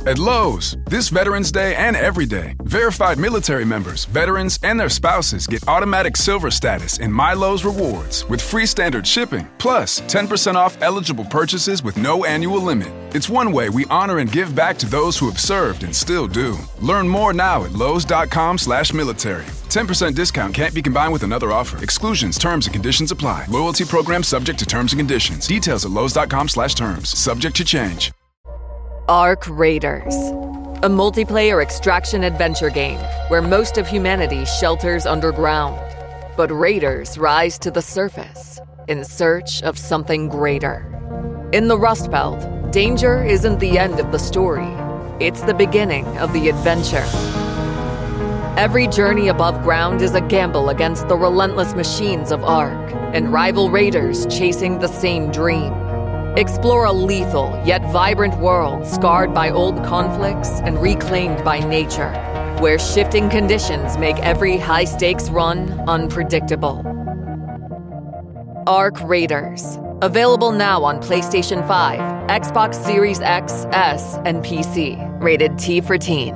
At Lowe's, this Veterans Day and every day, verified military members, veterans, and their spouses get automatic silver status in My Lowe's Rewards with free standard shipping, plus 10% off eligible purchases with no annual limit. It's one way we honor and give back to those who have served and still do. Learn more now at lowes.com/military. 10% discount can't be combined with another offer. Exclusions, terms, and conditions apply. Loyalty program subject to terms and conditions. Details at lowes.com/terms. Subject to change. Ark Raiders, a multiplayer extraction adventure game where most of humanity shelters underground. But raiders rise to the surface in search of something greater. In the Rust Belt, danger isn't the end of the story. It's the beginning of the adventure. Every journey above ground is a gamble against the relentless machines of Ark and rival raiders chasing the same dream. Explore a lethal yet vibrant world scarred by old conflicts and reclaimed by nature, where shifting conditions make every high-stakes run unpredictable. Ark Raiders. Available now on PlayStation 5, Xbox Series X, S, and PC. Rated T for Teen.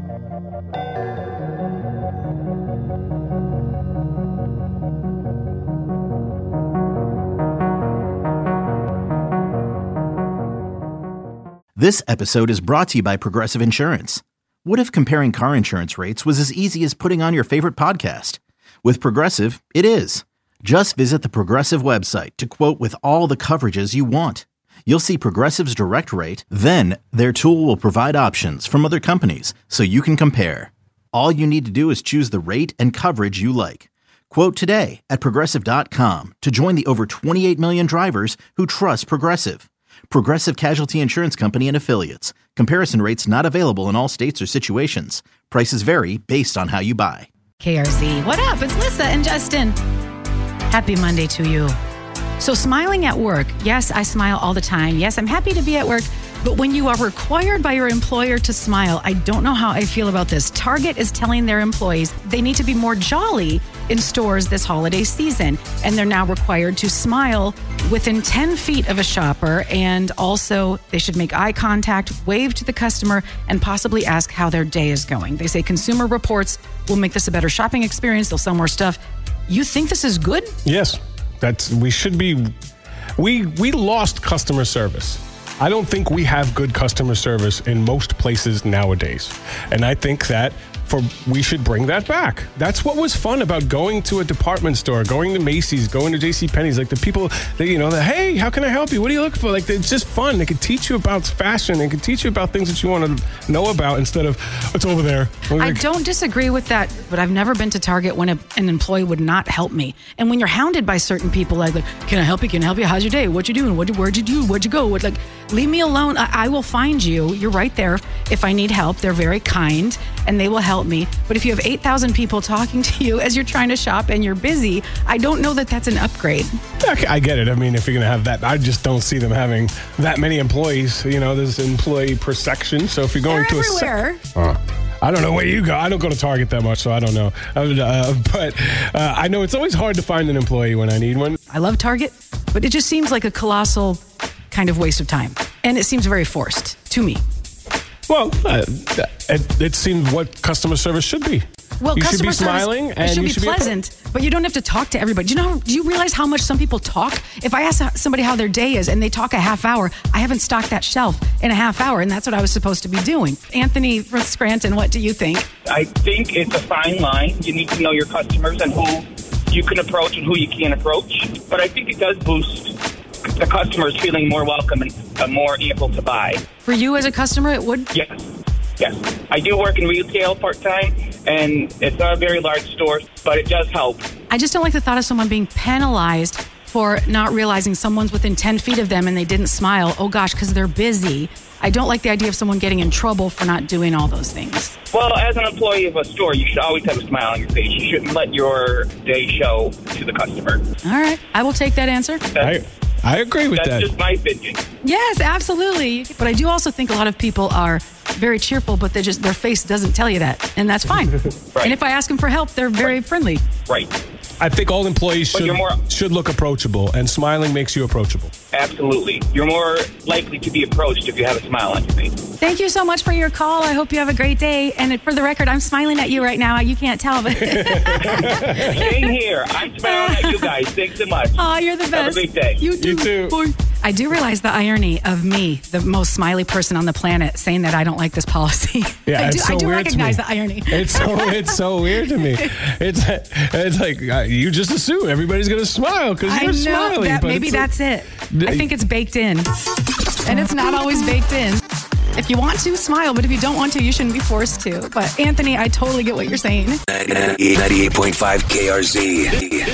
This episode is brought to you by Progressive Insurance. What if comparing car insurance rates was as easy as putting on your favorite podcast? With Progressive, it is. Just visit the Progressive website to quote with all the coverages you want. You'll see Progressive's direct rate, then their tool will provide options from other companies so you can compare. All you need to do is choose the rate and coverage you like. Quote today at Progressive.com to join the over 28 million drivers who trust Progressive. Progressive Casualty Insurance Company and Affiliates. Comparison rates not available in all states or situations. Prices vary based on how you buy. KRZ. What up? It's Lissa and Justin. Happy Monday to you. So smiling at work. Yes, I smile all the time. Yes, I'm happy to be at work. But when you are required by your employer to smile, I don't know how I feel about this. Target is telling their employees they need to be more jolly in stores this holiday season. And they're now required to smile within 10 feet of a shopper. And also they should make eye contact, wave to the customer, and possibly ask how their day is going. They say Consumer Reports will make this a better shopping experience. They'll sell more stuff. You think this is good? Yes. We should be. We lost customer service. I don't think we have good customer service in most places nowadays. And I think that we should bring that back. That's what was fun about going to a department store, going to Macy's, going to JCPenney's. Like the people, hey, how can I help you? What do you look for? Like, it's just fun. They could teach you about fashion. They could teach you about things that you want to know about instead of, it's over there. I don't disagree with that, but I've never been to Target when an employee would not help me. And when you're hounded by certain people, like, can I help you? Can I help you? How's your day? What you doing? Where'd you do? Where'd you go? Leave me alone. I will find you. You're right there. If I need help, they're very kind and they will help me. But if you have 8,000 people talking to you as you're trying to shop and you're busy, I don't know that that's an upgrade. I get it. I mean, if you're going to have that, I just don't see them having that many employees. There's employee per section. So if you're going they're to everywhere. I don't know where you go. I don't go to Target that much, so I don't know. But I know it's always hard to find an employee when I need one. I love Target, but it just seems like a colossal kind of waste of time. And it seems very forced to me. Well, it seems what customer service should be. Well, you customer should be smiling service, and it should be pleasant, but you don't have to talk to everybody. Do you realize how much some people talk? If I ask somebody how their day is and they talk a half hour, I haven't stocked that shelf in a half hour, and that's what I was supposed to be doing. Anthony from Scranton, what do you think? I think it's a fine line. You need to know your customers and who you can approach and who you can't approach. But I think it does boost the customers feeling more welcome and more able to buy. For you as a customer, it would? Yes. I do work in retail part-time, and it's not a very large store, but it does help. I just don't like the thought of someone being penalized for not realizing someone's within 10 feet of them and they didn't smile. Oh, gosh, because they're busy. I don't like the idea of someone getting in trouble for not doing all those things. Well, as an employee of a store, you should always have a smile on your face. You shouldn't let your day show to the customer. All right. I will take that answer. I agree with that. That's just my opinion. Yes, absolutely. But I do also think a lot of people are very cheerful, but their face doesn't tell you that. And that's fine. Right. And if I ask them for help, they're very friendly. Right. I think all employees should look approachable, and smiling makes you approachable. Absolutely. You're more likely to be approached if you have a smile on your face. Thank you so much for your call. I hope you have a great day. And for the record, I'm smiling at you right now. You can't tell, but Same here. I'm smiling at you guys. Thanks so much. Oh, you're the best. Have a great day. You too. Boy. I do realize the irony of me, the most smiley person on the planet, saying that I don't like this policy. Yeah, I do recognize the irony. It's so weird to me. It's like you just assume everybody's going to smile because you're smiling. Maybe that's it. I think it's baked in, and it's not always baked in. If you want to, smile, but if you don't want to, you shouldn't be forced to. But Anthony, I totally get what you're saying. 98.5 KRZ.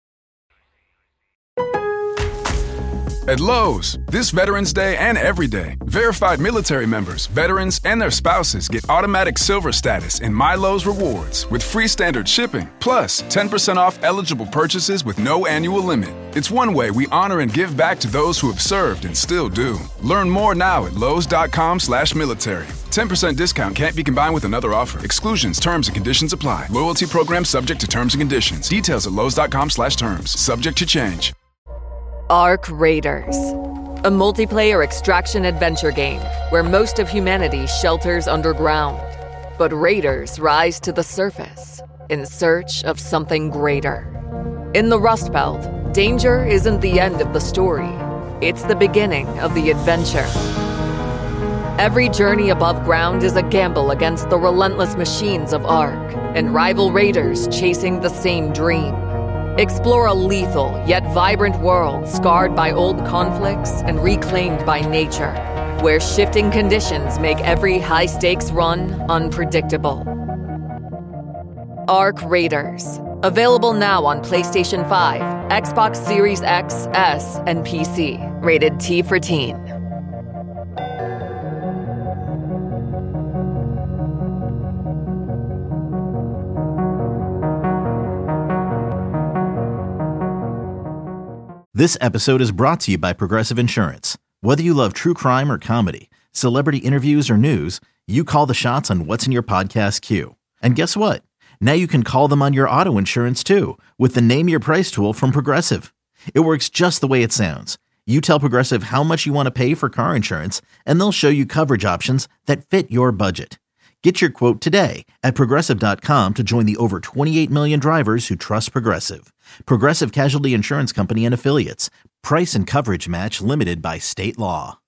At Lowe's, this Veterans Day and every day, verified military members, veterans, and their spouses get automatic silver status in My Lowe's Rewards with free standard shipping, plus 10% off eligible purchases with no annual limit. It's one way we honor and give back to those who have served and still do. Learn more now at Lowes.com/military. 10% discount can't be combined with another offer. Exclusions, terms, and conditions apply. Loyalty program subject to terms and conditions. Details at Lowes.com/terms. Subject to change. Ark Raiders, a multiplayer extraction adventure game where most of humanity shelters underground. But raiders rise to the surface in search of something greater. In the Rust Belt, danger isn't the end of the story. It's the beginning of the adventure. Every journey above ground is a gamble against the relentless machines of Ark and rival raiders chasing the same dream. Explore a lethal yet vibrant world scarred by old conflicts and reclaimed by nature, where shifting conditions make every high-stakes run unpredictable. Ark Raiders. Available now on PlayStation 5, Xbox Series X, S, and PC. Rated T for Teen. This episode is brought to you by Progressive Insurance. Whether you love true crime or comedy, celebrity interviews or news, you call the shots on what's in your podcast queue. And guess what? Now you can call them on your auto insurance too with the Name Your Price tool from Progressive. It works just the way it sounds. You tell Progressive how much you want to pay for car insurance, and they'll show you coverage options that fit your budget. Get your quote today at Progressive.com to join the over 28 million drivers who trust Progressive. Progressive Casualty Insurance Company and Affiliates. Price and coverage match limited by state law.